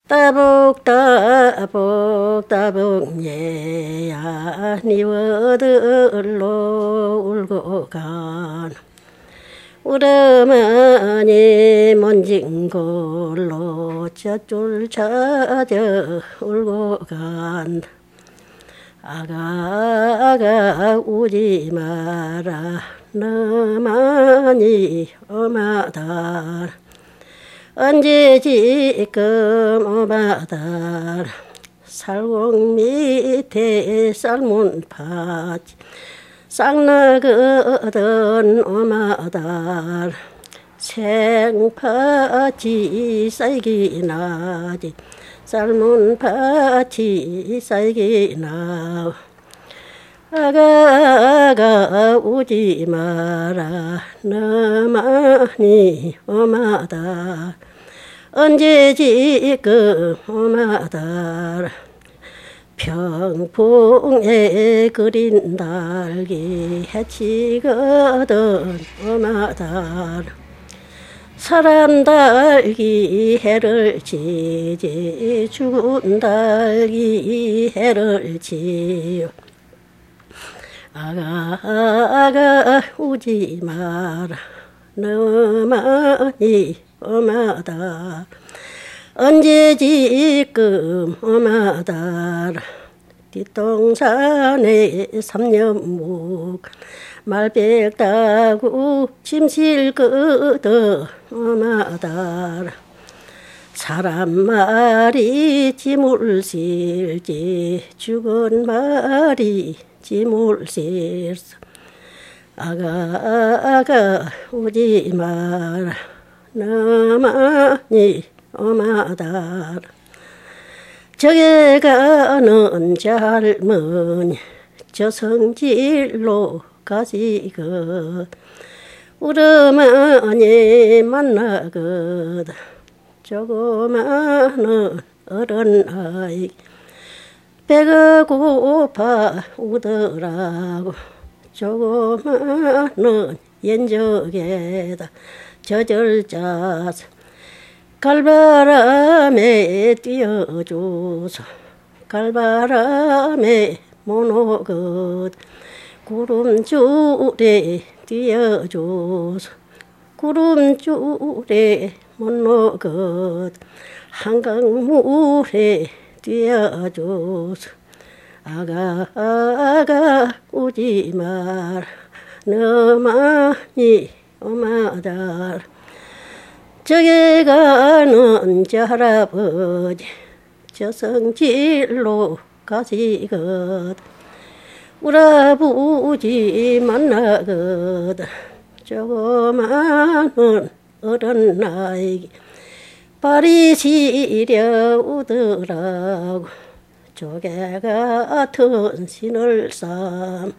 따복 따복 따복 얘야 니 어들로 울고 간 우르머니 먼진 골로 젖줄 찾아 울고 간다. 아가 우지 마라 너만이 엄하다. 언제 지금 오바다. 살공 밑에 삶은 파지 쌍나거든 오마다. 생파지 쌀기 나지 삶은 파지 쌀기 나. 아가 우지 마라 너만이 오마다. 언제 지금 오마다. 평풍에 그린 달기 해치거든 오마다. 사람 달기 해를 지지 죽은 달기 해를 지요. 아가 우지 마라 너만이 오마다. 언제 지금 오마다. 뒷동산에 삼년묵 말백 따고 짐실 끄덕 오마다. 사람 말이 짐을 실지 죽은 말이 짐을 실소. 아가 오지 마라 너만이 오마다. 저에 가는 젊은이 저 성질로 가시거 우르머니 만나거든. 조그마한 어른 아이 배가 고파 우더라고. 조그마한 연적에다 젖을 짜서 갈바람에 띄어줘서 갈바람에 못 오거든. 구름줄에 띄어줘서 구름줄에 못 오거든. 한강물에 띄어줘서 아가 우지 마라 너만이 오마다. 저기 가는 저 할아버지 저 성질로 가시거든. 우라부지 만나거든. 조그마한 어른 나에게 발이 시려 우더라고. 조개 같은 신을 삼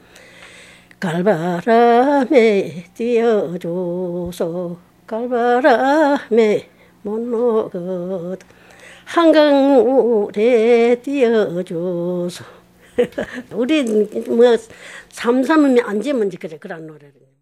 갈바람에 띄어줘서 갈바람에 못 녹거든. 한강물에 띄어줘서 우린 뭐 삼삼이면 안 지면 그래 그런 노래를.